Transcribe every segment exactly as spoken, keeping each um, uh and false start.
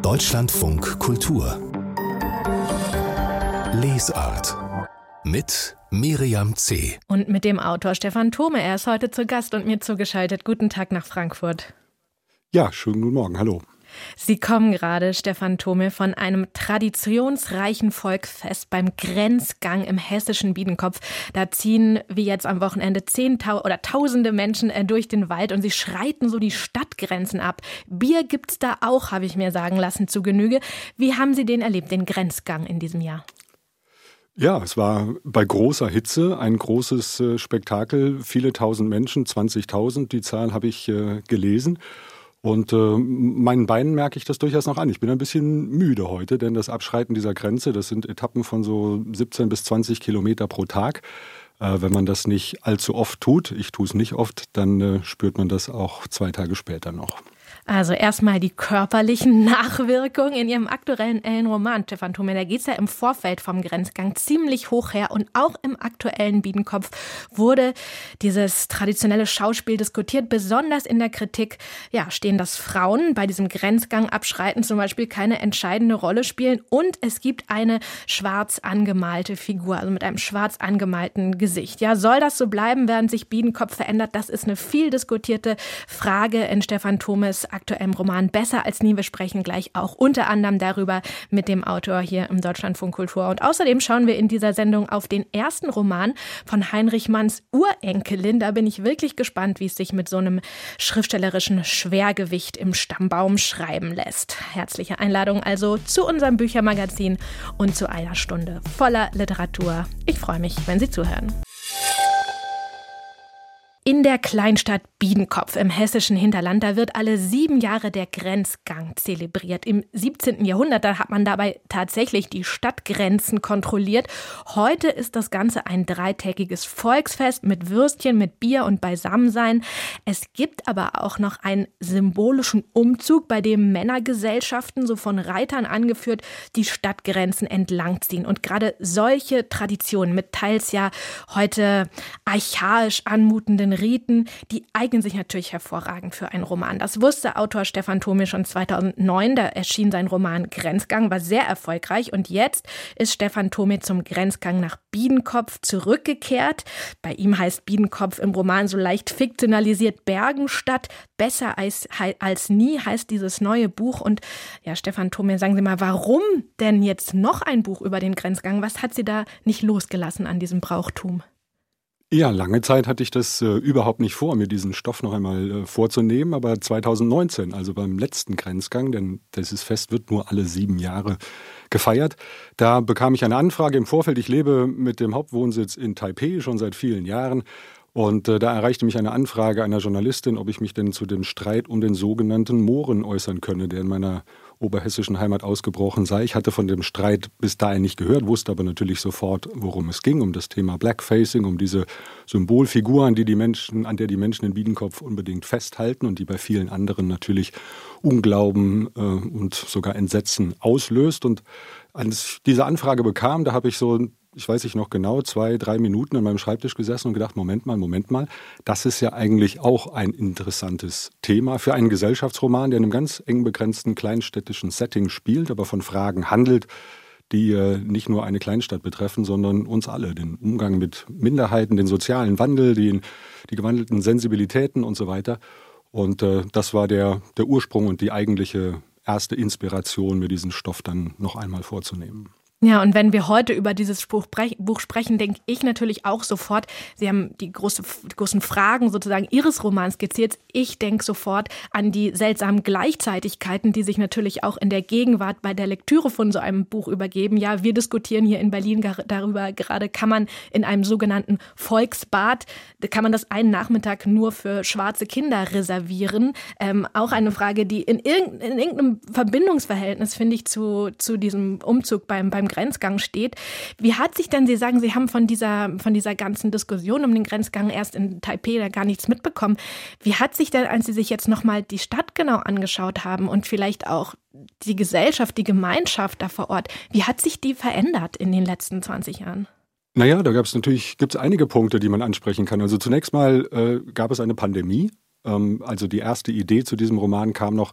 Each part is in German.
Deutschlandfunk Kultur Lesart mit Miriam C. Und mit dem Autor Stefan Thome. Er ist heute zu Gast und mir zugeschaltet. Guten Tag nach Frankfurt. Ja, schönen guten Morgen. Hallo. Sie kommen gerade, Stefan Thome, von einem traditionsreichen Volksfest beim Grenzgang im hessischen Biedenkopf. Da ziehen, wie jetzt am Wochenende, Zehntausende oder Tausende Menschen durch den Wald und sie schreiten so die Stadtgrenzen ab. Bier gibt's da auch, habe ich mir sagen lassen, zu Genüge. Wie haben Sie den erlebt, den Grenzgang in diesem Jahr? Ja, es war bei großer Hitze ein großes äh, Spektakel. Viele tausend Menschen, zwanzigtausend, die Zahl habe ich äh, gelesen. Und äh, meinen Beinen merke ich das durchaus noch an. Ich bin ein bisschen müde heute, denn das Abschreiten dieser Grenze, das sind Etappen von so siebzehn bis zwanzig Kilometer pro Tag. Äh, wenn man das nicht allzu oft tut, ich tue es nicht oft, dann äh, spürt man das auch zwei Tage später noch. Also erstmal die körperlichen Nachwirkungen in Ihrem aktuellen Roman, Stefan Thome. Da geht es ja im Vorfeld vom Grenzgang ziemlich hoch her. Und auch im aktuellen Biedenkopf wurde dieses traditionelle Schauspiel diskutiert. Besonders in der Kritik ja, stehen, dass Frauen bei diesem Grenzgang abschreiten zum Beispiel keine entscheidende Rolle spielen. Und es gibt eine schwarz angemalte Figur, also mit einem schwarz angemalten Gesicht. Ja, soll das so bleiben, während sich Biedenkopf verändert? Das ist eine viel diskutierte Frage in Stefan Thomes aktuellem Roman Besser als nie. Wir sprechen gleich auch unter anderem darüber mit dem Autor hier im Deutschlandfunk Kultur. Und außerdem schauen wir in dieser Sendung auf den ersten Roman von Heinrich Manns Urenkelin. Da bin ich wirklich gespannt, wie es sich mit so einem schriftstellerischen Schwergewicht im Stammbaum schreiben lässt. Herzliche Einladung also zu unserem Büchermagazin und zu einer Stunde voller Literatur. Ich freue mich, wenn Sie zuhören. In der Kleinstadt Biedenkopf im hessischen Hinterland, da wird alle sieben Jahre der Grenzgang zelebriert. Im siebzehnten Jahrhundert, da hat man dabei tatsächlich die Stadtgrenzen kontrolliert. Heute ist das Ganze ein dreitägiges Volksfest mit Würstchen, mit Bier und Beisammensein. Es gibt aber auch noch einen symbolischen Umzug, bei dem Männergesellschaften, so von Reitern angeführt, die Stadtgrenzen entlangziehen. Und gerade solche Traditionen mit teils ja heute archaisch anmutenden Riten, die eignen sich natürlich hervorragend für einen Roman. Das wusste Autor Stefan Thome schon zweitausendneun. Da erschien sein Roman Grenzgang, war sehr erfolgreich. Und jetzt ist Stefan Thome zum Grenzgang nach Biedenkopf zurückgekehrt. Bei ihm heißt Biedenkopf im Roman so leicht fiktionalisiert Bergenstadt. Besser als, als nie heißt dieses neue Buch. Und ja, Stefan Thome, sagen Sie mal, warum denn jetzt noch ein Buch über den Grenzgang? Was hat Sie da nicht losgelassen an diesem Brauchtum? Ja, lange Zeit hatte ich das äh, überhaupt nicht vor, mir diesen Stoff noch einmal äh, vorzunehmen. Aber zweitausendneunzehn, also beim letzten Grenzgang, denn dieses Fest wird nur alle sieben Jahre gefeiert, da bekam ich eine Anfrage im Vorfeld. Ich lebe mit dem Hauptwohnsitz in Taipeh schon seit vielen Jahren. Und äh, da erreichte mich eine Anfrage einer Journalistin, ob ich mich denn zu dem Streit um den sogenannten Mohren äußern könne, der in meiner oberhessischen Heimat ausgebrochen sei. Ich hatte von dem Streit bis dahin nicht gehört, wusste aber natürlich sofort, worum es ging, um das Thema Blackfacing, um diese Symbolfiguren, die die Menschen, an der die Menschen in Biedenkopf unbedingt festhalten und die bei vielen anderen natürlich Unglauben äh, und sogar Entsetzen auslöst. Und als ich diese Anfrage bekam, da habe ich so, ich weiß nicht noch genau, zwei, drei Minuten an meinem Schreibtisch gesessen und gedacht, Moment mal, Moment mal, das ist ja eigentlich auch ein interessantes Thema für einen Gesellschaftsroman, der in einem ganz eng begrenzten kleinstädtischen Setting spielt, aber von Fragen handelt, die äh, nicht nur eine Kleinstadt betreffen, sondern uns alle. Den Umgang mit Minderheiten, den sozialen Wandel, die, die gewandelten Sensibilitäten und so weiter. Und äh, das war der, der Ursprung und die eigentliche erste Inspiration, mir diesen Stoff dann noch einmal vorzunehmen. Ja, und wenn wir heute über dieses Buch sprechen, denke ich natürlich auch sofort, Sie haben die, große, die großen Fragen sozusagen Ihres Romans skizziert. Ich denke sofort an die seltsamen Gleichzeitigkeiten, die sich natürlich auch in der Gegenwart bei der Lektüre von so einem Buch übergeben. Ja, wir diskutieren hier in Berlin darüber, gerade kann man in einem sogenannten Volksbad, kann man das einen Nachmittag nur für schwarze Kinder reservieren. Ähm, auch eine Frage, die in, irgend, in irgendeinem Verbindungsverhältnis, finde ich, zu, zu diesem Umzug beim, beim Grenzgang steht. Wie hat sich denn, Sie sagen, Sie haben von dieser, von dieser ganzen Diskussion um den Grenzgang erst in Taipeh da gar nichts mitbekommen. Wie hat sich denn, als Sie sich jetzt nochmal die Stadt genau angeschaut haben und vielleicht auch die Gesellschaft, die Gemeinschaft da vor Ort, wie hat sich die verändert in den letzten zwanzig Jahren? Naja, da gab es natürlich, gibt es einige Punkte, die man ansprechen kann. Also zunächst mal äh, gab es eine Pandemie. Ähm, also die erste Idee zu diesem Roman kam noch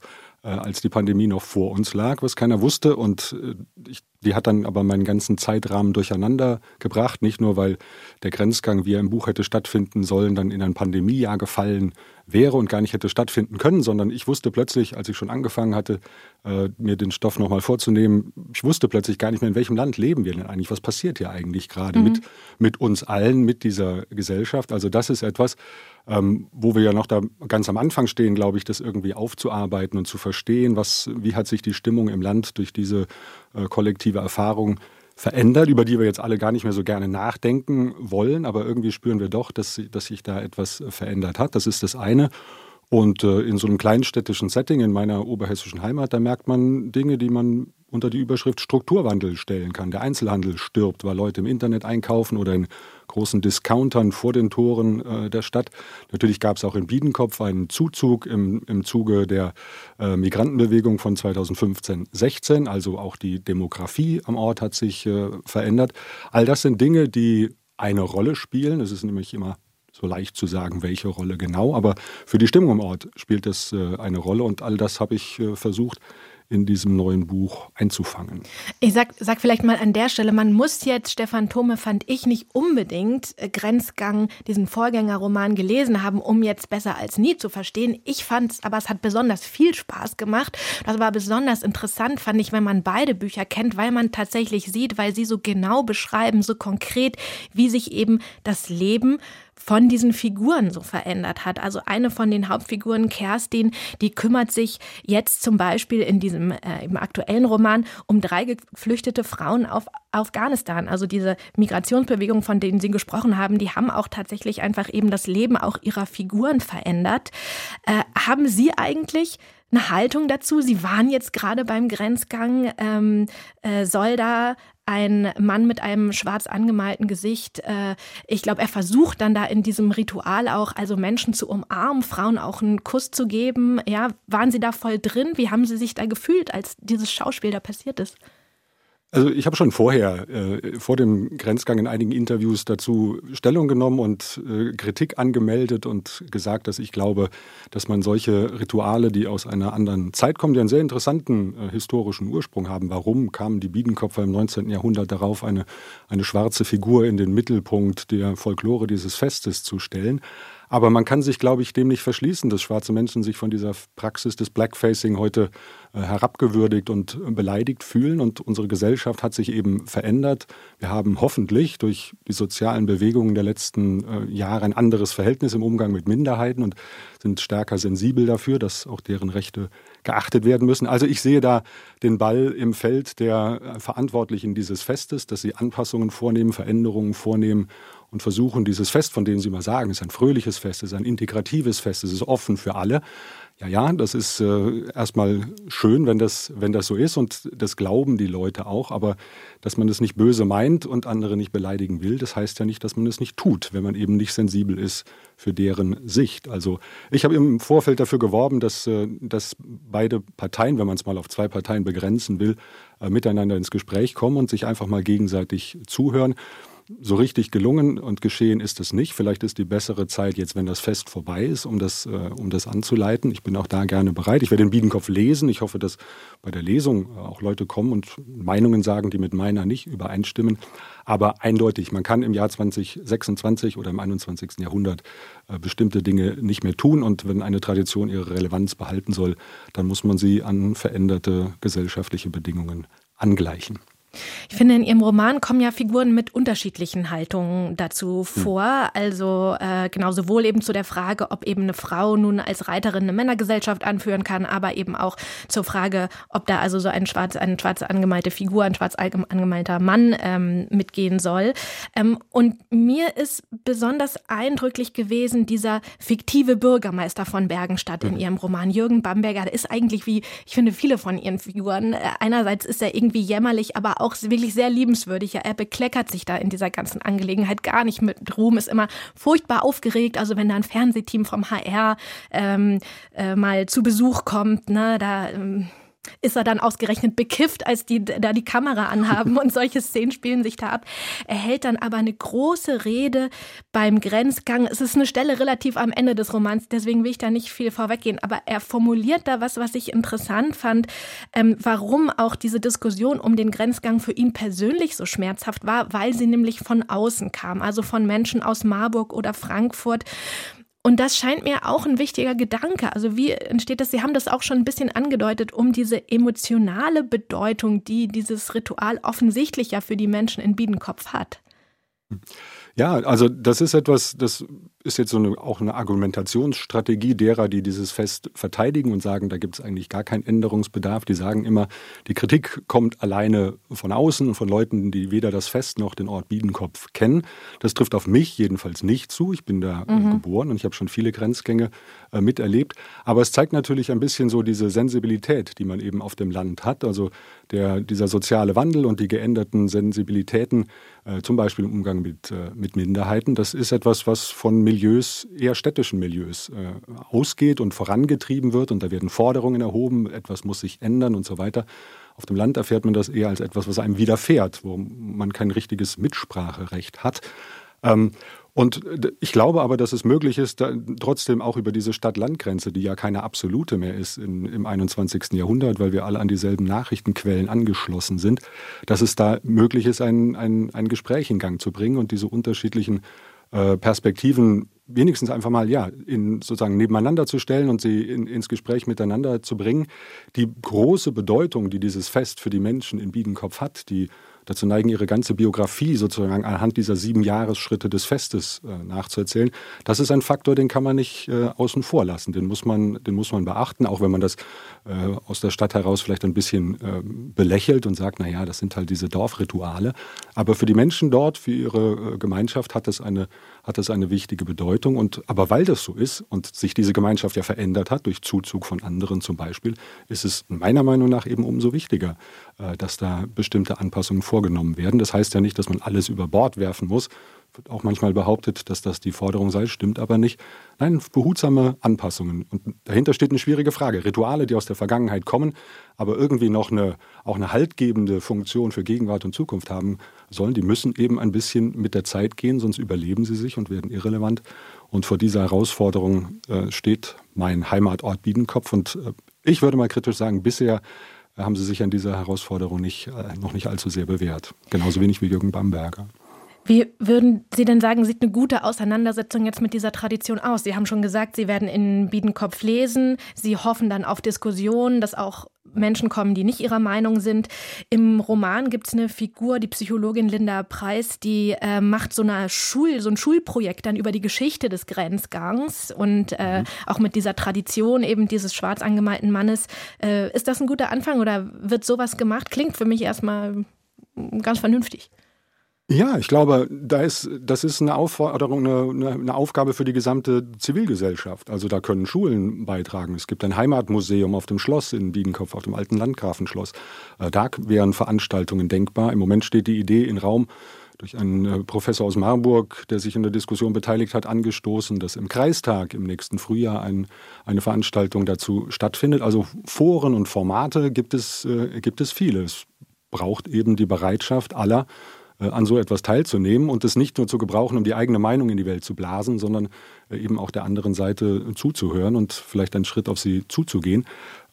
äh, als die Pandemie noch vor uns lag, was keiner wusste. Und äh, ich, die hat dann aber meinen ganzen Zeitrahmen durcheinander gebracht. Nicht nur, weil der Grenzgang, wie er im Buch hätte stattfinden sollen, dann in ein Pandemiejahr gefallen wäre und gar nicht hätte stattfinden können, sondern ich wusste plötzlich, als ich schon angefangen hatte, äh, mir den Stoff nochmal vorzunehmen, ich wusste plötzlich gar nicht mehr, in welchem Land leben wir denn eigentlich, was passiert hier eigentlich gerade mhm. mit, mit uns allen, mit dieser Gesellschaft. Also das ist etwas, ähm, wo wir ja noch da ganz am Anfang stehen, glaube ich, das irgendwie aufzuarbeiten und zu verstehen, was, wie hat sich die Stimmung im Land durch diese äh, kollektive Erfahrung verändert, über die wir jetzt alle gar nicht mehr so gerne nachdenken wollen, aber irgendwie spüren wir doch, dass, dass sich da etwas verändert hat. Das ist das eine. Und äh, in so einem kleinstädtischen Setting in meiner oberhessischen Heimat, da merkt man Dinge, die man unter die Überschrift Strukturwandel stellen kann. Der Einzelhandel stirbt, weil Leute im Internet einkaufen oder in großen Discountern vor den Toren äh, der Stadt. Natürlich gab es auch in Biedenkopf einen Zuzug im, im Zuge der äh, Migrantenbewegung von zweitausendfünfzehn sechzehn. Also auch die Demografie am Ort hat sich äh, verändert. All das sind Dinge, die eine Rolle spielen. Es ist nämlich immer so leicht zu sagen, welche Rolle genau. Aber für die Stimmung am Ort spielt es äh, eine Rolle. Und all das habe ich äh, versucht, in diesem neuen Buch einzufangen. Ich sag, sag vielleicht mal an der Stelle, man muss jetzt, Stefan Thome, fand ich, nicht unbedingt Grenzgang, diesen Vorgängerroman gelesen haben, um jetzt Besser als nie zu verstehen. Ich fand es, aber es hat besonders viel Spaß gemacht. Das war besonders interessant, fand ich, wenn man beide Bücher kennt, weil man tatsächlich sieht, weil sie so genau beschreiben, so konkret, wie sich eben das Leben von diesen Figuren so verändert hat. Also eine von den Hauptfiguren, Kerstin, die kümmert sich jetzt zum Beispiel in diesem äh, im aktuellen Roman um drei geflüchtete Frauen auf Afghanistan. Also diese Migrationsbewegung, von denen Sie gesprochen haben, die haben auch tatsächlich einfach eben das Leben auch ihrer Figuren verändert. Äh, haben Sie eigentlich eine Haltung dazu? Sie waren jetzt gerade beim Grenzgang. Ähm, äh, soll da ein Mann mit einem schwarz angemalten Gesicht, äh, ich glaube, er versucht dann da in diesem Ritual auch, also Menschen zu umarmen, Frauen auch einen Kuss zu geben. Ja, waren Sie da voll drin? Wie haben Sie sich da gefühlt, als dieses Schauspiel da passiert ist? Also ich habe schon vorher, äh, vor dem Grenzgang in einigen Interviews dazu Stellung genommen und äh, Kritik angemeldet und gesagt, dass ich glaube, dass man solche Rituale, die aus einer anderen Zeit kommen, die einen sehr interessanten äh, historischen Ursprung haben. Warum kamen die Biedenkopfer im neunzehnten Jahrhundert darauf, eine, eine schwarze Figur in den Mittelpunkt der Folklore dieses Festes zu stellen? Aber man kann sich, glaube ich, dem nicht verschließen, dass schwarze Menschen sich von dieser Praxis des Blackfacing heute äh, herabgewürdigt und äh, beleidigt fühlen. Und unsere Gesellschaft hat sich eben verändert. Wir haben hoffentlich durch die sozialen Bewegungen der letzten äh, Jahre ein anderes Verhältnis im Umgang mit Minderheiten und sind stärker sensibel dafür, dass auch deren Rechte geachtet werden müssen. Also ich sehe da den Ball im Feld der äh, Verantwortlichen dieses Festes, dass sie Anpassungen vornehmen, Veränderungen vornehmen und versuchen, dieses Fest, von dem Sie mal sagen, es ist ein fröhliches Fest, es ist ein integratives Fest, es ist offen für alle. Ja, ja, das ist äh, erstmal schön, wenn das, wenn das so ist und das glauben die Leute auch, aber dass man es nicht böse meint und andere nicht beleidigen will, das heißt ja nicht, dass man es nicht tut, wenn man eben nicht sensibel ist für deren Sicht. Also ich habe im Vorfeld dafür geworben, dass, äh, dass beide Parteien, wenn man es mal auf zwei Parteien begrenzen will, äh, miteinander ins Gespräch kommen und sich einfach mal gegenseitig zuhören. So richtig gelungen und geschehen ist es nicht. Vielleicht ist die bessere Zeit jetzt, wenn das Fest vorbei ist, um das, äh, um das anzuleiten. Ich bin auch da gerne bereit. Ich werde den Biedenkopf lesen. Ich hoffe, dass bei der Lesung auch Leute kommen und Meinungen sagen, die mit meiner nicht übereinstimmen. Aber eindeutig, man kann im Jahr zwanzig sechsundzwanzig oder im einundzwanzigsten Jahrhundert äh, bestimmte Dinge nicht mehr tun. Und wenn eine Tradition ihre Relevanz behalten soll, dann muss man sie an veränderte gesellschaftliche Bedingungen angleichen. Ich finde, in Ihrem Roman kommen ja Figuren mit unterschiedlichen Haltungen dazu vor. Also äh, genau sowohl eben zu der Frage, ob eben eine Frau nun als Reiterin eine Männergesellschaft anführen kann, aber eben auch zur Frage, ob da also so ein schwarz, eine schwarz angemalte Figur, ein schwarz angemalter Mann ähm, mitgehen soll. Ähm, und mir ist besonders eindrücklich gewesen dieser fiktive Bürgermeister von Bergenstadt in Ihrem Roman, Jürgen Bamberger. Der ist eigentlich wie, ich finde, viele von Ihren Figuren. Äh, einerseits ist er irgendwie jämmerlich, aber auch auch wirklich sehr liebenswürdig. Ja, er bekleckert sich da in dieser ganzen Angelegenheit gar nicht mit Ruhm, ist immer furchtbar aufgeregt. Also wenn da ein Fernsehteam vom H R ähm, äh, mal zu Besuch kommt, ne, da ähm, Ist er dann ausgerechnet bekifft, als die da die Kamera anhaben und solche Szenen spielen sich da ab. Er hält dann aber eine große Rede beim Grenzgang. Es ist eine Stelle relativ am Ende des Romans, deswegen will ich da nicht viel vorweggehen. Aber er formuliert da was, was ich interessant fand, ähm, warum auch diese Diskussion um den Grenzgang für ihn persönlich so schmerzhaft war, weil sie nämlich von außen kam, also von Menschen aus Marburg oder Frankfurt. Und das scheint mir auch ein wichtiger Gedanke. Also wie entsteht das? Sie haben das auch schon ein bisschen angedeutet, um diese emotionale Bedeutung, die dieses Ritual offensichtlich ja für die Menschen in Biedenkopf hat. Ja, also das ist etwas, das ist jetzt so eine, auch eine Argumentationsstrategie derer, die dieses Fest verteidigen und sagen, da gibt es eigentlich gar keinen Änderungsbedarf. Die sagen immer, die Kritik kommt alleine von außen, von Leuten, die weder das Fest noch den Ort Biedenkopf kennen. Das trifft auf mich jedenfalls nicht zu. Ich bin da mhm. geboren und ich habe schon viele Grenzgänge äh, miterlebt. Aber es zeigt natürlich ein bisschen so diese Sensibilität, die man eben auf dem Land hat. Also der, dieser soziale Wandel und die geänderten Sensibilitäten, äh, zum Beispiel im Umgang mit, äh, mit Minderheiten, das ist etwas, was von Milieus, eher städtischen Milieus äh, ausgeht und vorangetrieben wird. Und da werden Forderungen erhoben, etwas muss sich ändern und so weiter. Auf dem Land erfährt man das eher als etwas, was einem widerfährt, wo man kein richtiges Mitspracherecht hat. Ähm, Und ich glaube aber, dass es möglich ist, da trotzdem auch über diese Stadt-Land-Grenze, die ja keine absolute mehr ist in, im einundzwanzigsten Jahrhundert, weil wir alle an dieselben Nachrichtenquellen angeschlossen sind, dass es da möglich ist, ein, ein, ein Gespräch in Gang zu bringen und diese unterschiedlichen äh, Perspektiven wenigstens einfach mal ja in, sozusagen nebeneinander zu stellen und sie in, ins Gespräch miteinander zu bringen. Die große Bedeutung, die dieses Fest für die Menschen in Biedenkopf hat, die dazu neigen, ihre ganze Biografie sozusagen anhand dieser sieben Jahresschritte des Festes äh, nachzuerzählen. Das ist ein Faktor, den kann man nicht äh, außen vor lassen. Den muss man, den muss man beachten, auch wenn man das äh, aus der Stadt heraus vielleicht ein bisschen äh, belächelt und sagt, naja, das sind halt diese Dorfrituale. Aber für die Menschen dort, für ihre äh, Gemeinschaft hat das eine, hat das eine wichtige Bedeutung. Und, aber weil das so ist und sich diese Gemeinschaft ja verändert hat, durch Zuzug von anderen zum Beispiel, ist es meiner Meinung nach eben umso wichtiger, äh, dass da bestimmte Anpassungen vorgenommen werden. Das heißt ja nicht, dass man alles über Bord werfen muss. Wird auch manchmal behauptet, dass das die Forderung sei, stimmt aber nicht. Nein, behutsame Anpassungen. Und dahinter steht eine schwierige Frage. Rituale, die aus der Vergangenheit kommen, aber irgendwie noch eine, auch eine haltgebende Funktion für Gegenwart und Zukunft haben sollen, die müssen eben ein bisschen mit der Zeit gehen, sonst überleben sie sich und werden irrelevant. Und vor dieser Herausforderung äh, steht mein Heimatort Biedenkopf. Und äh, ich würde mal kritisch sagen, bisher haben sie sich an dieser Herausforderung nicht, äh, noch nicht allzu sehr bewährt. Genauso wenig wie Jürgen Bamberger. Wie würden Sie denn sagen, sieht eine gute Auseinandersetzung jetzt mit dieser Tradition aus? Sie haben schon gesagt, Sie werden in Biedenkopf lesen. Sie hoffen dann auf Diskussionen, dass auch Menschen kommen, die nicht ihrer Meinung sind. Im Roman gibt es eine Figur, die Psychologin Linda Preis, die äh, macht so, eine Schul, so ein Schulprojekt dann über die Geschichte des Grenzgangs und äh, mhm. auch mit dieser Tradition eben dieses schwarz angemalten Mannes. Äh, ist das ein guter Anfang oder wird sowas gemacht? Klingt für mich erstmal ganz vernünftig. Ja, ich glaube, da ist, das ist eine Aufforderung, eine, eine Aufgabe für die gesamte Zivilgesellschaft. Also da können Schulen beitragen. Es gibt ein Heimatmuseum auf dem Schloss in Biedenkopf, auf dem alten Landgrafenschloss. Da wären Veranstaltungen denkbar. Im Moment steht die Idee in Raum, durch einen Professor aus Marburg, der sich in der Diskussion beteiligt hat, angestoßen, dass im Kreistag im nächsten Frühjahr ein, eine Veranstaltung dazu stattfindet. Also Foren und Formate gibt es, äh, gibt es viele. Es braucht eben die Bereitschaft aller, an so etwas teilzunehmen und es nicht nur zu gebrauchen, um die eigene Meinung in die Welt zu blasen, sondern eben auch der anderen Seite zuzuhören und vielleicht einen Schritt auf sie zuzugehen.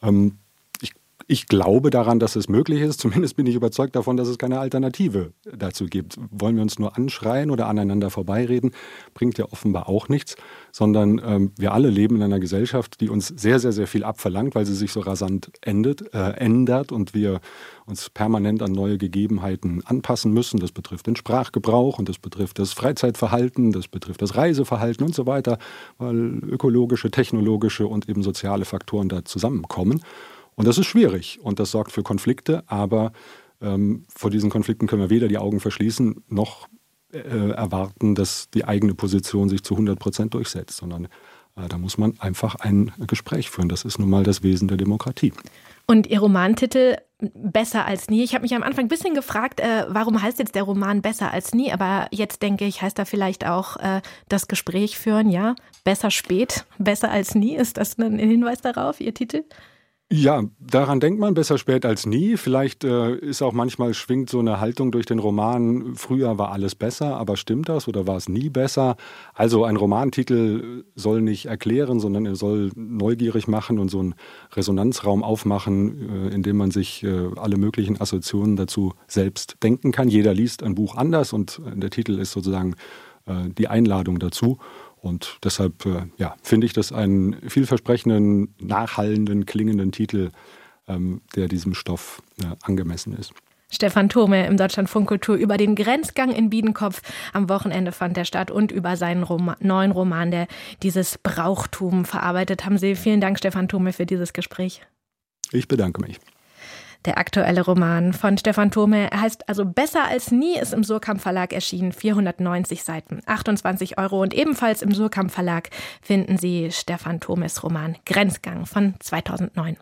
Ich, ich glaube daran, dass es möglich ist. Zumindest bin ich überzeugt davon, dass es keine Alternative dazu gibt. Wollen wir uns nur anschreien oder aneinander vorbeireden, bringt ja offenbar auch nichts, sondern ähm, wir alle leben in einer Gesellschaft, die uns sehr, sehr, sehr viel abverlangt, weil sie sich so rasant endet, äh, ändert und wir uns permanent an neue Gegebenheiten anpassen müssen. Das betrifft den Sprachgebrauch und das betrifft das Freizeitverhalten, das betrifft das Reiseverhalten und so weiter, weil ökologische, technologische und eben soziale Faktoren da zusammenkommen. Und das ist schwierig und das sorgt für Konflikte, aber ähm, vor diesen Konflikten können wir weder die Augen verschließen noch äh, erwarten, dass die eigene Position sich zu hundert Prozent durchsetzt, sondern äh, da muss man einfach ein Gespräch führen. Das ist nun mal das Wesen der Demokratie. Und Ihr Romantitel Besser als nie. Ich habe mich am Anfang ein bisschen gefragt, äh, warum heißt jetzt der Roman Besser als nie? Aber jetzt denke ich, heißt da vielleicht auch äh, das Gespräch führen, ja? Besser spät, besser als nie. Ist das ein Hinweis darauf, Ihr Titel? Ja, daran denkt man, besser spät als nie. Vielleicht äh, ist auch manchmal, schwingt so eine Haltung durch den Roman, früher war alles besser, aber stimmt das oder war es nie besser? Also ein Romantitel soll nicht erklären, sondern er soll neugierig machen und so einen Resonanzraum aufmachen, äh, in dem man sich äh, alle möglichen Assoziationen dazu selbst denken kann. Jeder liest ein Buch anders und der Titel ist sozusagen äh, die Einladung dazu. Und deshalb ja, finde ich das einen vielversprechenden, nachhallenden, klingenden Titel, ähm, der diesem Stoff äh, angemessen ist. Stefan Thome im Deutschlandfunk Kultur über den Grenzgang in Biedenkopf. Am Wochenende fand der statt und über seinen Roman, neuen Roman, der dieses Brauchtum verarbeitet. Haben Sie. Vielen Dank, Stefan Thome, für dieses Gespräch. Ich bedanke mich. Der aktuelle Roman von Stefan Thome heißt also Besser als nie, ist im Surkamp Verlag erschienen, vierhundertneunzig Seiten, achtundzwanzig Euro. Und ebenfalls im Surkamp Verlag finden Sie Stefan Thomes Roman Grenzgang von zweitausendneun.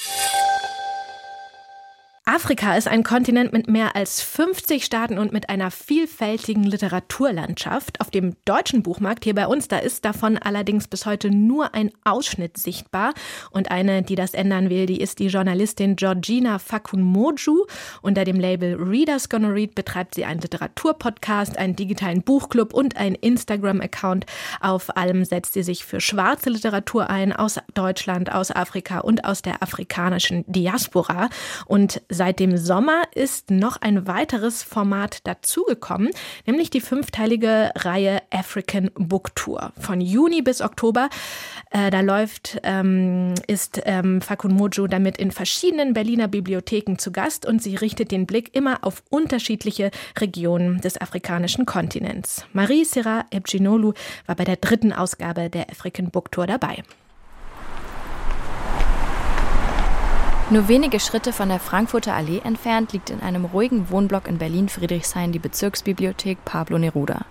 Afrika ist ein Kontinent mit mehr als fünfzig Staaten und mit einer vielfältigen Literaturlandschaft. Auf dem deutschen Buchmarkt hier bei uns, da ist davon allerdings bis heute nur ein Ausschnitt sichtbar. Und eine, die das ändern will, die ist die Journalistin Georgina Fakunmoju. Unter dem Label Readers Gonna Read betreibt sie einen Literaturpodcast, einen digitalen Buchclub und einen Instagram-Account. Auf allem setzt sie sich für schwarze Literatur ein, aus Deutschland, aus Afrika und aus der afrikanischen Diaspora. Und seit dem Sommer ist noch ein weiteres Format dazugekommen, nämlich die fünfteilige Reihe African Book Tour. Von Juni bis Oktober, äh, da läuft, ähm, ist ähm, Fakunmoju damit in verschiedenen Berliner Bibliotheken zu Gast und sie richtet den Blick immer auf unterschiedliche Regionen des afrikanischen Kontinents. Marie Sira Ebcinolu war bei der dritten Ausgabe der African Book Tour dabei. Nur wenige Schritte von der Frankfurter Allee entfernt liegt in einem ruhigen Wohnblock in Berlin-Friedrichshain die Bezirksbibliothek Pablo Neruda.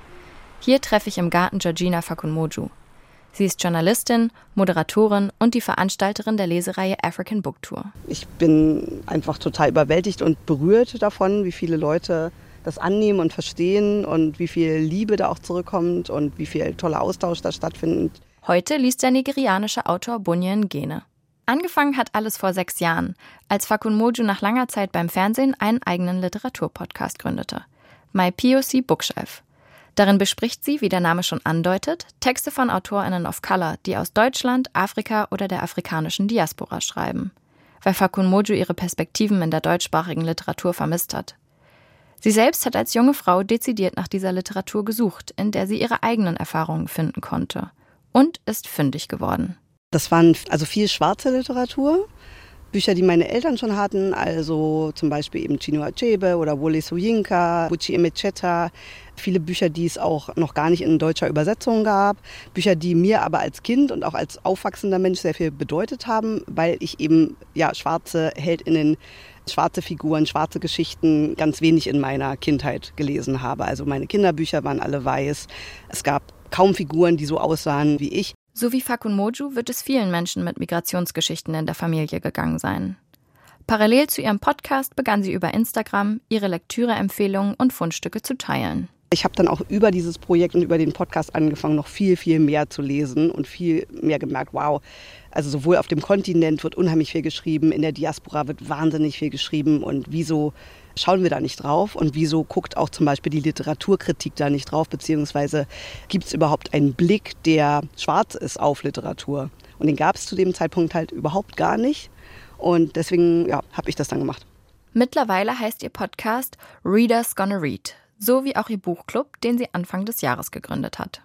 Hier treffe ich im Garten Georgina Fakunmoju. Sie ist Journalistin, Moderatorin und die Veranstalterin der Lesereihe African Book Tour. Ich bin einfach total überwältigt und berührt davon, wie viele Leute das annehmen und verstehen und wie viel Liebe da auch zurückkommt und wie viel toller Austausch da stattfindet. Heute liest der nigerianische Autor Bunyan Ngene. Angefangen hat alles vor sechs Jahren, als Fakunmoju nach langer Zeit beim Fernsehen einen eigenen Literaturpodcast gründete. My P O C Bookshelf. Darin bespricht sie, wie der Name schon andeutet, Texte von AutorInnen of Color, die aus Deutschland, Afrika oder der afrikanischen Diaspora schreiben. Weil Fakunmoju ihre Perspektiven in der deutschsprachigen Literatur vermisst hat. Sie selbst hat als junge Frau dezidiert nach dieser Literatur gesucht, in der sie ihre eigenen Erfahrungen finden konnte. Und ist fündig geworden. Das waren also viel schwarze Literatur, Bücher, die meine Eltern schon hatten, also zum Beispiel eben Chinua Achebe oder Wole Soyinka, Buchi Emecheta, viele Bücher, die es auch noch gar nicht in deutscher Übersetzung gab, Bücher, die mir aber als Kind und auch als aufwachsender Mensch sehr viel bedeutet haben, weil ich eben ja schwarze HeldInnen, schwarze Figuren, schwarze Geschichten ganz wenig in meiner Kindheit gelesen habe. Also meine Kinderbücher waren alle weiß, es gab kaum Figuren, die so aussahen wie ich. So wie Fakunmoju wird es vielen Menschen mit Migrationsgeschichten in der Familie gegangen sein. Parallel zu ihrem Podcast begann sie über Instagram ihre Lektüreempfehlungen und Fundstücke zu teilen. Ich habe dann auch über dieses Projekt und über den Podcast angefangen, noch viel, viel mehr zu lesen und viel mehr gemerkt, wow, also sowohl auf dem Kontinent wird unheimlich viel geschrieben, in der Diaspora wird wahnsinnig viel geschrieben und wieso schauen wir da nicht drauf und wieso guckt auch zum Beispiel die Literaturkritik da nicht drauf, beziehungsweise gibt es überhaupt einen Blick, der schwarz ist auf Literatur. Und den gab es zu dem Zeitpunkt halt überhaupt gar nicht und deswegen ja, habe ich das dann gemacht. Mittlerweile heißt ihr Podcast Readers Gonna Read, so wie auch ihr Buchclub, den sie Anfang des Jahres gegründet hat.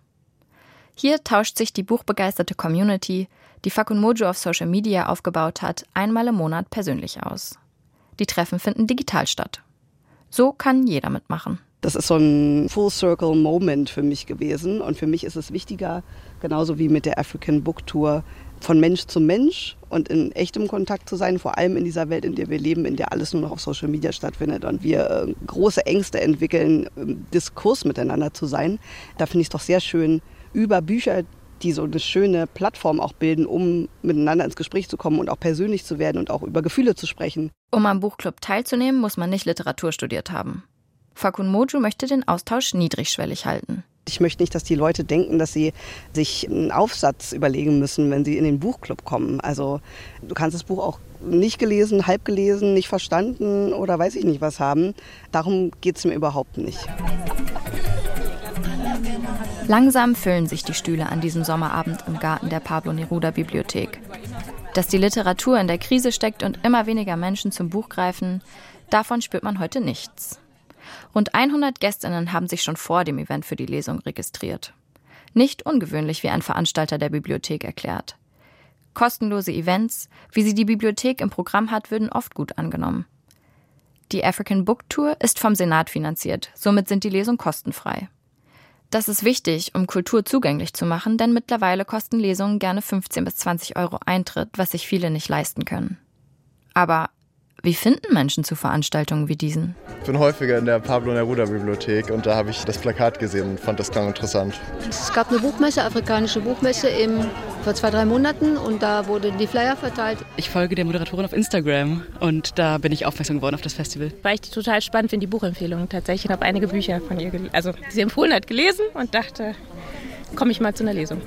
Hier tauscht sich die buchbegeisterte Community, die Fakunmoju auf Social Media aufgebaut hat, einmal im Monat persönlich aus. Die Treffen finden digital statt. So kann jeder mitmachen. Das ist so ein Full-Circle-Moment für mich gewesen. Und für mich ist es wichtiger, genauso wie mit der African Book Tour, von Mensch zu Mensch und in echtem Kontakt zu sein, vor allem in dieser Welt, in der wir leben, in der alles nur noch auf Social Media stattfindet und wir äh, große Ängste entwickeln, im Diskurs miteinander zu sein. Da finde ich es doch sehr schön, über Bücher, die so eine schöne Plattform auch bilden, um miteinander ins Gespräch zu kommen und auch persönlich zu werden und auch über Gefühle zu sprechen. Um am Buchclub teilzunehmen, muss man nicht Literatur studiert haben. Fakunmoju möchte den Austausch niedrigschwellig halten. Ich möchte nicht, dass die Leute denken, dass sie sich einen Aufsatz überlegen müssen, wenn sie in den Buchclub kommen. Also du kannst das Buch auch nicht gelesen, halb gelesen, nicht verstanden oder weiß ich nicht was haben. Darum geht es mir überhaupt nicht. Langsam füllen sich die Stühle an diesem Sommerabend im Garten der Pablo Neruda-Bibliothek. Dass die Literatur in der Krise steckt und immer weniger Menschen zum Buch greifen, davon spürt man heute nichts. Rund hundert Gästinnen haben sich schon vor dem Event für die Lesung registriert. Nicht ungewöhnlich, wie ein Veranstalter der Bibliothek erklärt. Kostenlose Events, wie sie die Bibliothek im Programm hat, würden oft gut angenommen. Die African Book Tour ist vom Senat finanziert, somit sind die Lesungen kostenfrei. Das ist wichtig, um Kultur zugänglich zu machen, denn mittlerweile kosten Lesungen gerne fünfzehn bis zwanzig Euro Eintritt, was sich viele nicht leisten können. Aber wie finden Menschen zu Veranstaltungen wie diesen? Ich bin häufiger in der Pablo Neruda-Bibliothek und da habe ich das Plakat gesehen und fand das ganz interessant. Es gab eine Buchmesse, afrikanische Buchmesse im, vor zwei, drei Monaten und da wurden die Flyer verteilt. Ich folge der Moderatorin auf Instagram und da bin ich aufmerksam geworden auf das Festival. Weil ich die total spannend finde, die Buchempfehlungen tatsächlich. Ich habe einige Bücher von ihr, gel- also die sie empfohlen hat, gelesen und dachte, komme ich mal zu einer Lesung.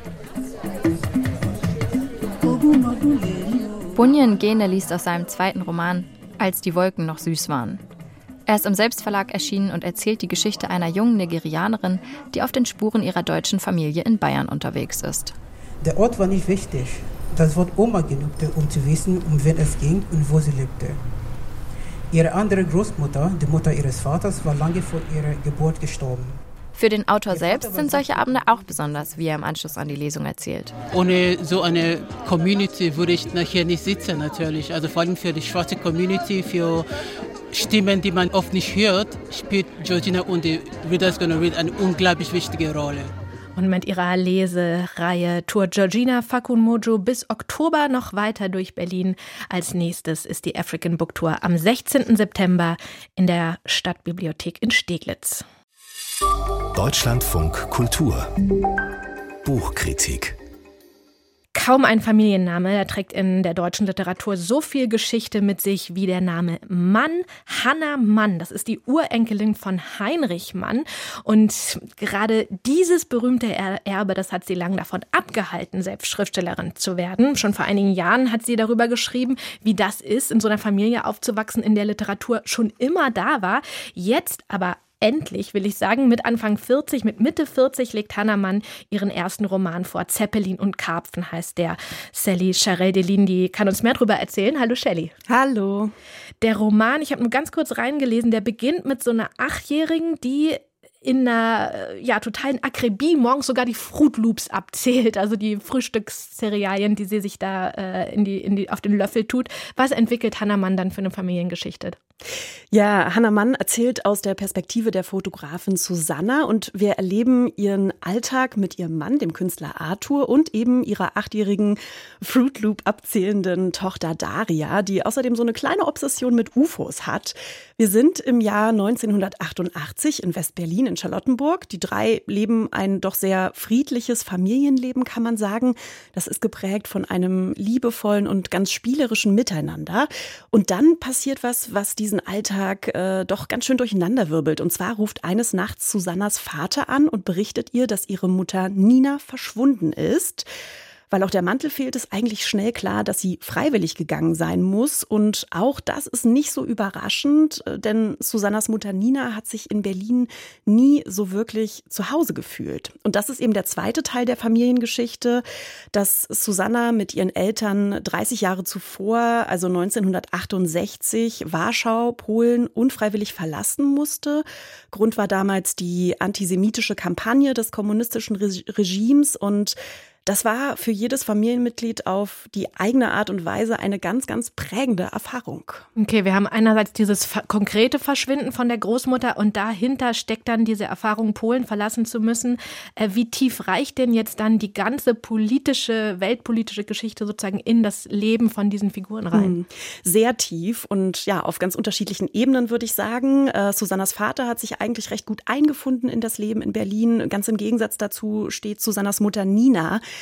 Bunyan Ngene liest aus seinem zweiten Roman Als die Wolken noch süß waren. Er ist im Selbstverlag erschienen und erzählt die Geschichte einer jungen Nigerianerin, die auf den Spuren ihrer deutschen Familie in Bayern unterwegs ist. Der Ort war nicht wichtig. Das Wort Oma genügte, um zu wissen, um wen es ging und wo sie lebte. Ihre andere Großmutter, die Mutter ihres Vaters, war lange vor ihrer Geburt gestorben. Für den Autor selbst sind solche Abende auch besonders, wie er im Anschluss an die Lesung erzählt. Ohne so eine Community würde ich nachher nicht sitzen natürlich. Also vor allem für die schwarze Community, für Stimmen, die man oft nicht hört, spielt Georgina und die Readers Gonna Read eine unglaublich wichtige Rolle. Und mit ihrer Lesereihe tourt Georgina Fakunmojo bis Oktober noch weiter durch Berlin. Als nächstes ist die African Book Tour am sechzehnten September in der Stadtbibliothek in Steglitz. Deutschlandfunk Kultur Buchkritik. Kaum ein Familienname, der trägt in der deutschen Literatur so viel Geschichte mit sich wie der Name Mann. Hannah Mann, das ist die Urenkelin von Heinrich Mann. Und gerade dieses berühmte Erbe, das hat sie lang davon abgehalten, selbst Schriftstellerin zu werden. Schon vor einigen Jahren hat sie darüber geschrieben, wie das ist, in so einer Familie aufzuwachsen, in der Literatur schon immer da war. Jetzt aber endlich, will ich sagen, mit Anfang vierzig, mit Mitte vierzig legt Hannah Mann ihren ersten Roman vor. Zeppelin und Karpfen heißt der. Sally Charel-Delin, die kann uns mehr darüber erzählen. Hallo Shelly. Hallo. Der Roman, ich habe nur ganz kurz reingelesen, der beginnt mit so einer Achtjährigen, die in einer ja, totalen Akribie morgens sogar die Fruit Loops abzählt, also die Frühstückscerealien, die sie sich da äh, in die, in die, auf den Löffel tut. Was entwickelt Hannah Mann dann für eine Familiengeschichte? Ja, Hannah Mann erzählt aus der Perspektive der Fotografin Susanna und wir erleben ihren Alltag mit ihrem Mann, dem Künstler Arthur, und eben ihrer achtjährigen Fruit Loop abzählenden Tochter Daria, die außerdem so eine kleine Obsession mit U F Os hat. Wir sind im Jahr neunzehnhundertachtundachtzig in West-Berlin in Charlottenburg. Die drei leben ein doch sehr friedliches Familienleben, kann man sagen. Das ist geprägt von einem liebevollen und ganz spielerischen Miteinander. Und dann passiert was, was diesen Alltag äh, doch ganz schön durcheinanderwirbelt. Und zwar ruft eines Nachts Susannas Vater an und berichtet ihr, dass ihre Mutter Nina verschwunden ist. Weil auch der Mantel fehlt, ist eigentlich schnell klar, dass sie freiwillig gegangen sein muss. Und auch das ist nicht so überraschend, denn Susannas Mutter Nina hat sich in Berlin nie so wirklich zu Hause gefühlt. Und das ist eben der zweite Teil der Familiengeschichte, dass Susanna mit ihren Eltern dreißig Jahre zuvor, also neunzehnhundertachtundsechzig, Warschau, Polen unfreiwillig verlassen musste. Grund war damals die antisemitische Kampagne des kommunistischen Regimes und das war für jedes Familienmitglied auf die eigene Art und Weise eine ganz, ganz prägende Erfahrung. Okay, wir haben einerseits dieses konkrete Verschwinden von der Großmutter und dahinter steckt dann diese Erfahrung, Polen verlassen zu müssen. Wie tief reicht denn jetzt dann die ganze politische, weltpolitische Geschichte sozusagen in das Leben von diesen Figuren rein? Sehr tief und ja, auf ganz unterschiedlichen Ebenen würde ich sagen. Äh, Susannas Vater hat sich eigentlich recht gut eingefunden in das Leben in Berlin. Ganz im Gegensatz dazu steht Susannas Mutter Nina,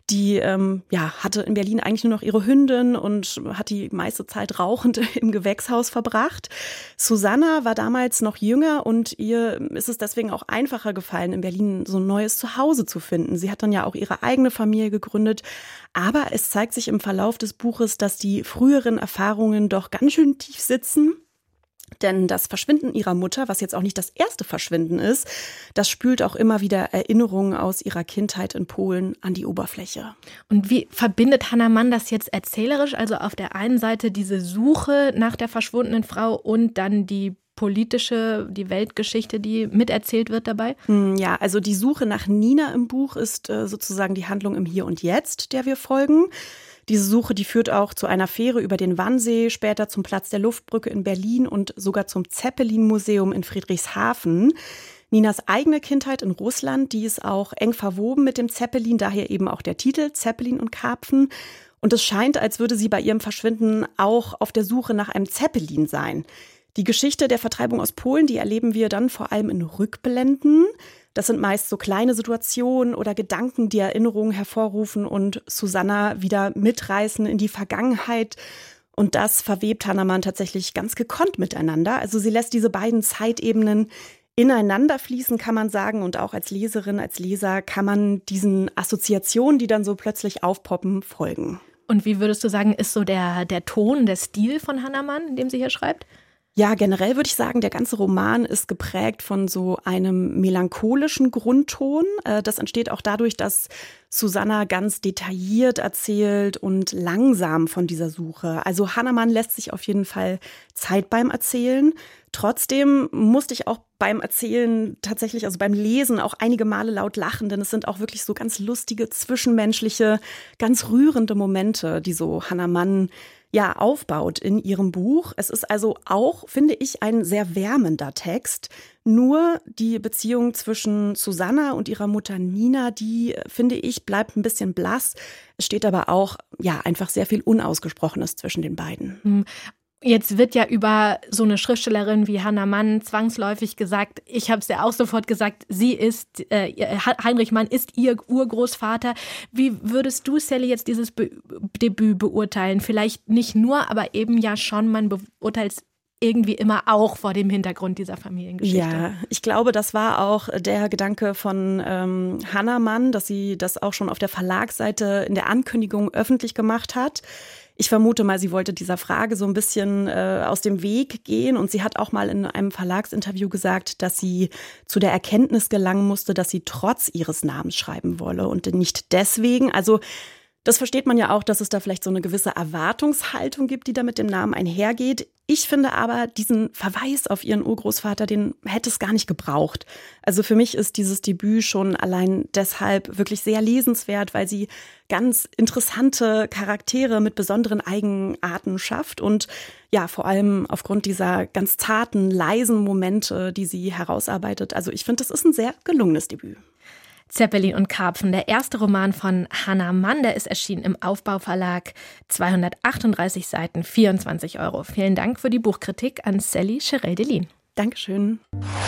Die ähm, ja, hatte in Berlin eigentlich nur noch ihre Hündin und hat die meiste Zeit rauchend im Gewächshaus verbracht. Susanna war damals noch jünger und ihr ist es deswegen auch einfacher gefallen, in Berlin so ein neues Zuhause zu finden. Sie hat dann ja auch ihre eigene Familie gegründet. Aber es zeigt sich im Verlauf des Buches, dass die früheren Erfahrungen doch ganz schön tief sitzen. Denn das Verschwinden ihrer Mutter, was jetzt auch nicht das erste Verschwinden ist, das spült auch immer wieder Erinnerungen aus ihrer Kindheit in Polen an die Oberfläche. Und wie verbindet Hannah Mann das jetzt erzählerisch? Also auf der einen Seite diese Suche nach der verschwundenen Frau und dann die politische, die Weltgeschichte, die miterzählt wird dabei? Ja, also die Suche nach Nina im Buch ist sozusagen die Handlung im Hier und Jetzt, der wir folgen. Diese Suche, die führt auch zu einer Fähre über den Wannsee, später zum Platz der Luftbrücke in Berlin und sogar zum Zeppelin-Museum in Friedrichshafen. Ninas eigene Kindheit in Russland, die ist auch eng verwoben mit dem Zeppelin, daher eben auch der Titel Zeppelin und Karpfen. Und es scheint, als würde sie bei ihrem Verschwinden auch auf der Suche nach einem Zeppelin sein. Die Geschichte der Vertreibung aus Polen, die erleben wir dann vor allem in Rückblenden. Das sind meist so kleine Situationen oder Gedanken, die Erinnerungen hervorrufen und Susanna wieder mitreißen in die Vergangenheit. Und das verwebt Hannah Mann tatsächlich ganz gekonnt miteinander. Also sie lässt diese beiden Zeitebenen ineinander fließen, kann man sagen. Und auch als Leserin, als Leser kann man diesen Assoziationen, die dann so plötzlich aufpoppen, folgen. Und wie würdest du sagen, ist so der, der Ton, der Stil von Hannah Mann, in dem sie hier schreibt? Ja, generell würde ich sagen, der ganze Roman ist geprägt von so einem melancholischen Grundton. Das entsteht auch dadurch, dass Susanna ganz detailliert erzählt und langsam von dieser Suche. Also Hannah Mann lässt sich auf jeden Fall Zeit beim Erzählen. Trotzdem musste ich auch beim Erzählen tatsächlich, also beim Lesen auch einige Male laut lachen, denn es sind auch wirklich so ganz lustige, zwischenmenschliche, ganz rührende Momente, die so Hannah Mann ja aufbaut in ihrem Buch. Es ist also auch, finde ich, ein sehr wärmender Text. Nur die Beziehung zwischen Susanna und ihrer Mutter Nina, die, finde ich, bleibt ein bisschen blass. Es steht aber auch, ja, einfach sehr viel Unausgesprochenes zwischen den beiden. Jetzt wird ja über so eine Schriftstellerin wie Hannah Mann zwangsläufig gesagt, ich habe es ja auch sofort gesagt, sie ist, äh, Heinrich Mann ist ihr Urgroßvater. Wie würdest du, Sally, jetzt dieses Be- Debüt beurteilen? Vielleicht nicht nur, aber eben ja schon, man beurteilt es irgendwie immer auch vor dem Hintergrund dieser Familiengeschichte. Ja, ich glaube, das war auch der Gedanke von ähm, Hannah Mann, dass sie das auch schon auf der Verlagsseite in der Ankündigung öffentlich gemacht hat. Ich vermute mal, sie wollte dieser Frage so ein bisschen äh, aus dem Weg gehen und sie hat auch mal in einem Verlagsinterview gesagt, dass sie zu der Erkenntnis gelangen musste, dass sie trotz ihres Namens schreiben wolle und nicht deswegen. Also das versteht man ja auch, dass es da vielleicht so eine gewisse Erwartungshaltung gibt, die da mit dem Namen einhergeht. Ich finde aber, diesen Verweis auf ihren Urgroßvater, den hätte es gar nicht gebraucht. Also für mich ist dieses Debüt schon allein deshalb wirklich sehr lesenswert, weil sie ganz interessante Charaktere mit besonderen Eigenarten schafft und ja, vor allem aufgrund dieser ganz zarten, leisen Momente, die sie herausarbeitet. Also ich finde, das ist ein sehr gelungenes Debüt. Zeppelin und Karpfen, der erste Roman von Hannah Mann, der ist erschienen im Aufbau-Verlag, zweihundertachtunddreißig Seiten, vierundzwanzig Euro. Vielen Dank für die Buchkritik an Sally Scherel-Delin. Dankeschön.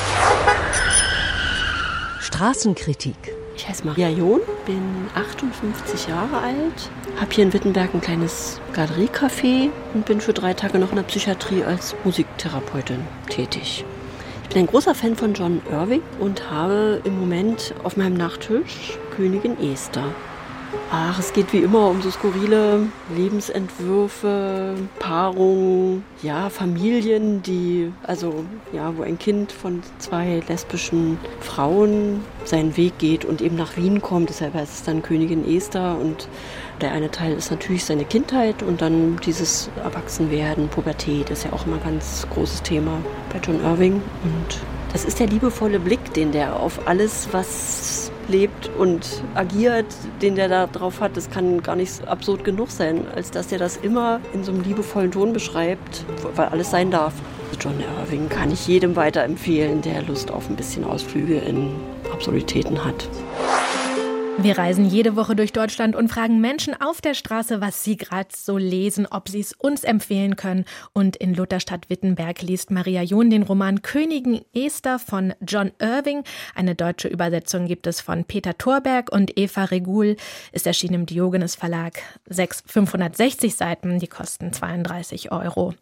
Straßenkritik. Ich heiße Maria John, bin achtundfünfzig Jahre alt, habe hier in Wittenberg ein kleines Galeriecafé und bin für drei Tage noch in der Psychiatrie als Musiktherapeutin tätig. Ich bin ein großer Fan von John Irving und habe im Moment auf meinem Nachttisch Königin Esther. Ach, es geht wie immer um so skurrile Lebensentwürfe, Paarungen, ja, Familien, die, also, ja, wo ein Kind von zwei lesbischen Frauen seinen Weg geht und eben nach Wien kommt. Deshalb heißt es dann Königin Esther und der eine Teil ist natürlich seine Kindheit und dann dieses Erwachsenwerden, Pubertät ist ja auch immer ein ganz großes Thema bei John Irving. Und das ist der liebevolle Blick, den der auf alles, was lebt und agiert, den der da drauf hat. Das kann gar nicht absurd genug sein, als dass der das immer in so einem liebevollen Ton beschreibt, weil alles sein darf. John Irving kann ich jedem weiterempfehlen, der Lust auf ein bisschen Ausflüge in Absurditäten hat. Wir reisen jede Woche durch Deutschland und fragen Menschen auf der Straße, was sie gerade so lesen, ob sie es uns empfehlen können. Und in Lutherstadt-Wittenberg liest Maria John den Roman Königin Esther von John Irving. Eine deutsche Übersetzung gibt es von Peter Thorberg und Eva Regul. Ist erschienen im Diogenes Verlag. Sechs, fünfhundertsechzig Seiten, die kosten zweiunddreißig Euro.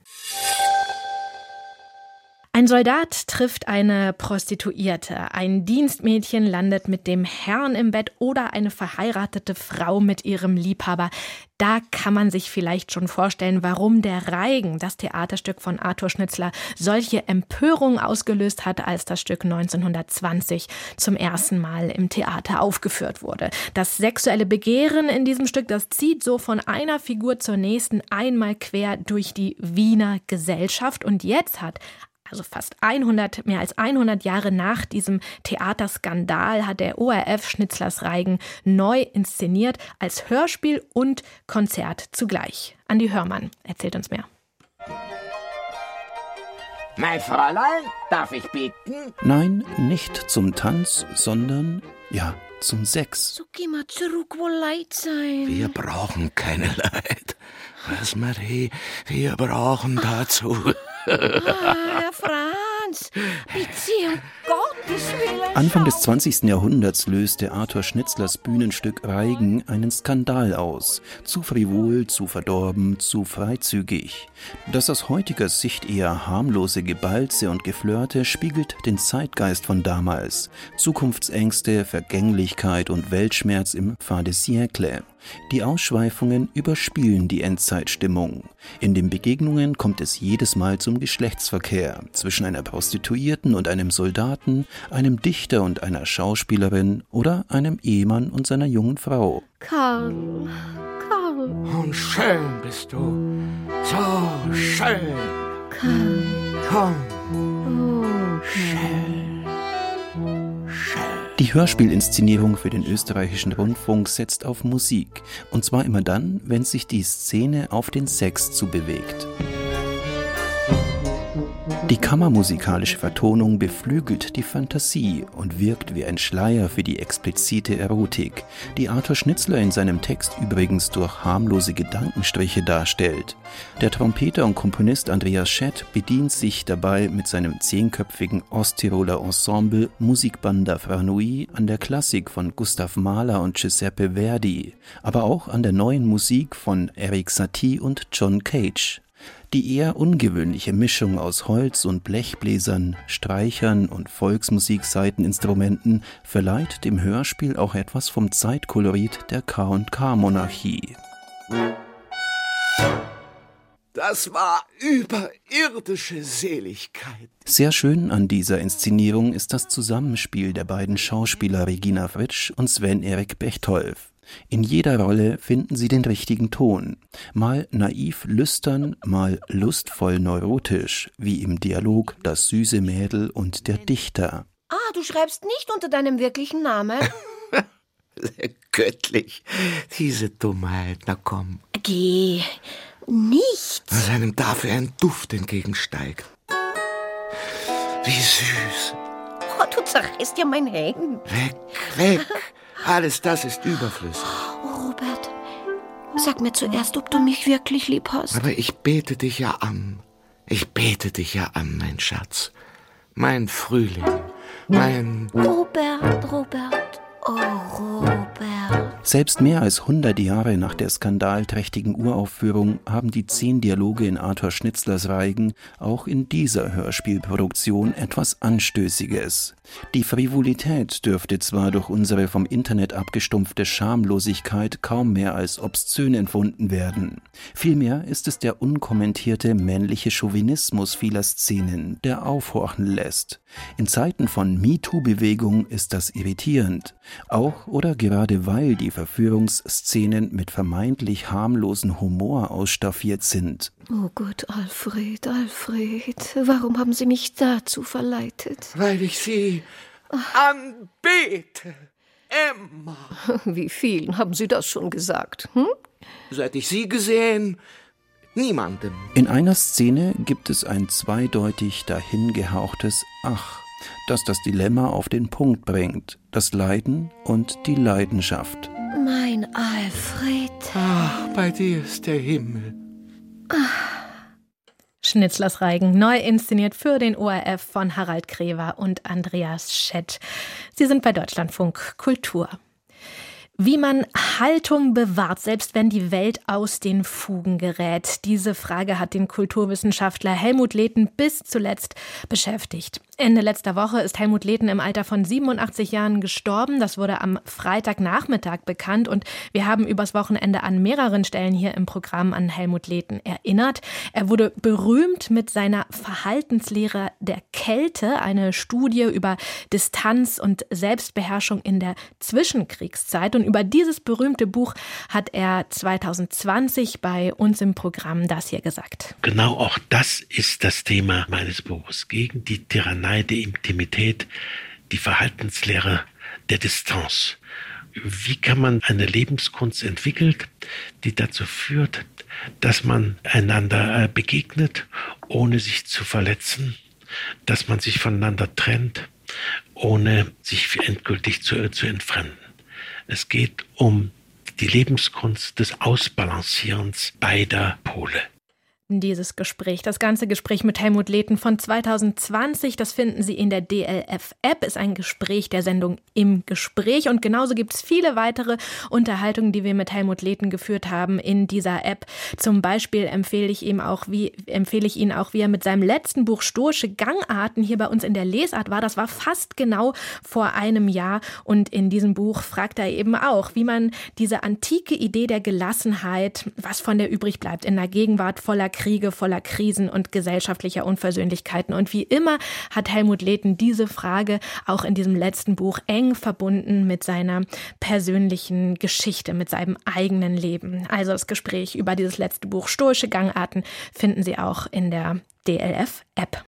Ein Soldat trifft eine Prostituierte, ein Dienstmädchen landet mit dem Herrn im Bett oder eine verheiratete Frau mit ihrem Liebhaber. Da kann man sich vielleicht schon vorstellen, warum der Reigen, das Theaterstück von Arthur Schnitzler, solche Empörung ausgelöst hat, als das Stück neunzehnhundertzwanzig zum ersten Mal im Theater aufgeführt wurde. Das sexuelle Begehren in diesem Stück, das zieht so von einer Figur zur nächsten einmal quer durch die Wiener Gesellschaft. Und jetzt hat Also fast hundert, mehr als hundert Jahre nach diesem Theaterskandal hat der O R F Schnitzlers Reigen neu inszeniert als Hörspiel und Konzert zugleich. Andi Hörmann erzählt uns mehr. Mein Fräulein, darf ich bitten? Nein, nicht zum Tanz, sondern, ja, zum Sex. So geh mal zurück, wo Leid sein. Wir brauchen keine Leid. Was, Marie, wir brauchen dazu... Ah, Herr Franz, bitte, um Gottes Willen. Anfang des zwanzigsten Jahrhunderts löste Arthur Schnitzlers Bühnenstück Reigen einen Skandal aus. Zu frivol, zu verdorben, zu freizügig. Das aus heutiger Sicht eher harmlose Gebalze und Geflirte spiegelt den Zeitgeist von damals. Zukunftsängste, Vergänglichkeit und Weltschmerz im Fin de siècle. Die Ausschweifungen überspielen die Endzeitstimmung. In den Begegnungen kommt es jedes Mal zum Geschlechtsverkehr zwischen einer Prostituierten und einem Soldaten, einem Dichter und einer Schauspielerin oder einem Ehemann und seiner jungen Frau. Karl, Karl. Und schön bist du, so schön. Karl. Komm. Oh, schön. Die Hörspielinszenierung für den österreichischen Rundfunk setzt auf Musik. Und zwar immer dann, wenn sich die Szene auf den Sex zubewegt. Die kammermusikalische Vertonung beflügelt die Fantasie und wirkt wie ein Schleier für die explizite Erotik, die Arthur Schnitzler in seinem Text übrigens durch harmlose Gedankenstriche darstellt. Der Trompeter und Komponist Andreas Schett bedient sich dabei mit seinem zehnköpfigen Osttiroler Ensemble Musikbanda Franui an der Klassik von Gustav Mahler und Giuseppe Verdi, aber auch an der neuen Musik von Erik Satie und John Cage. Die eher ungewöhnliche Mischung aus Holz- und Blechbläsern, Streichern und Volksmusiksaiteninstrumenten verleiht dem Hörspiel auch etwas vom Zeitkolorit der K und K-Monarchie. Das war überirdische Seligkeit. Sehr schön an dieser Inszenierung ist das Zusammenspiel der beiden Schauspieler Regina Fritsch und Sven-Erik Bechtolf. In jeder Rolle finden sie den richtigen Ton. Mal naiv lüstern, mal lustvoll neurotisch, wie im Dialog Das süße Mädel und der Dichter. Ah, du schreibst nicht unter deinem wirklichen Namen? Göttlich, diese Dummheit, na komm. Geh, nichts. Was einem dafür ein Duft entgegensteigt. Wie süß. Oh, du zerreißt ja mein Hemd. Weg, weg. Alles das ist überflüssig. Oh, Robert, sag mir zuerst, ob du mich wirklich lieb hast. Aber ich bete dich ja an. Ich bete dich ja an, mein Schatz. Mein Frühling. Mein... Robert, Robert. Oh, Robert. Selbst mehr als hundert Jahre nach der skandalträchtigen Uraufführung haben die zehn Dialoge in Arthur Schnitzlers Reigen auch in dieser Hörspielproduktion etwas Anstößiges. Die Frivolität dürfte zwar durch unsere vom Internet abgestumpfte Schamlosigkeit kaum mehr als obszön empfunden werden. Vielmehr ist es der unkommentierte männliche Chauvinismus vieler Szenen, der aufhorchen lässt. In Zeiten von MeToo-Bewegung ist das irritierend. Auch oder gerade weil die Verführungsszenen mit vermeintlich harmlosen Humor ausstaffiert sind. Oh Gott, Alfred, Alfred, warum haben Sie mich dazu verleitet? Weil ich Sie anbete, Emma. Wie vielen haben Sie das schon gesagt? Hm? Seit ich Sie gesehen, niemandem. In einer Szene gibt es ein zweideutig dahingehauchtes Ach. das das Dilemma auf den Punkt bringt, das Leiden und die Leidenschaft. Mein Alfred. Ach, bei dir ist der Himmel. Schnitzlers Reigen, neu inszeniert für den O R F von Harald Krever und Andreas Schett. Sie sind bei Deutschlandfunk Kultur. Wie man Haltung bewahrt, selbst wenn die Welt aus den Fugen gerät. Diese Frage hat den Kulturwissenschaftler Helmut Lehten bis zuletzt beschäftigt. Ende letzter Woche ist Helmut Lehten im Alter von siebenundachtzig Jahren gestorben. Das wurde am Freitagnachmittag bekannt und wir haben übers Wochenende an mehreren Stellen hier im Programm an Helmut Lehten erinnert. Er wurde berühmt mit seiner Verhaltenslehre der Kälte, eine Studie über Distanz und Selbstbeherrschung in der Zwischenkriegszeit. Und über dieses berühmte Buch hat er zwanzig zwanzig bei uns im Programm das hier gesagt. Genau auch das ist das Thema meines Buches. Gegen die Tyrannei der Intimität, die Verhaltenslehre der Distanz. Wie kann man eine Lebenskunst entwickeln, die dazu führt, dass man einander begegnet, ohne sich zu verletzen, dass man sich voneinander trennt, ohne sich endgültig zu, zu entfremden. Es geht um die Lebenskunst des Ausbalancierens beider Pole. Dieses Gespräch, das ganze Gespräch mit Helmut Lehten von zwanzig zwanzig, das finden Sie in der D L F-App, ist ein Gespräch der Sendung Im Gespräch. Und genauso gibt es viele weitere Unterhaltungen, die wir mit Helmut Lehten geführt haben in dieser App. Zum Beispiel empfehle ich ihm auch, wie, empfehle ich Ihnen auch, wie er mit seinem letzten Buch Stoische Gangarten hier bei uns in der Lesart war. Das war fast genau vor einem Jahr. Und in diesem Buch fragt er eben auch, wie man diese antike Idee der Gelassenheit, was von der übrig bleibt in einer Gegenwart voller Kriege, voller Krisen und gesellschaftlicher Unversöhnlichkeiten. Und wie immer hat Helmut Lehten diese Frage auch in diesem letzten Buch eng verbunden mit seiner persönlichen Geschichte, mit seinem eigenen Leben. Also das Gespräch über dieses letzte Buch Stoische Gangarten finden Sie auch in der D L F-App.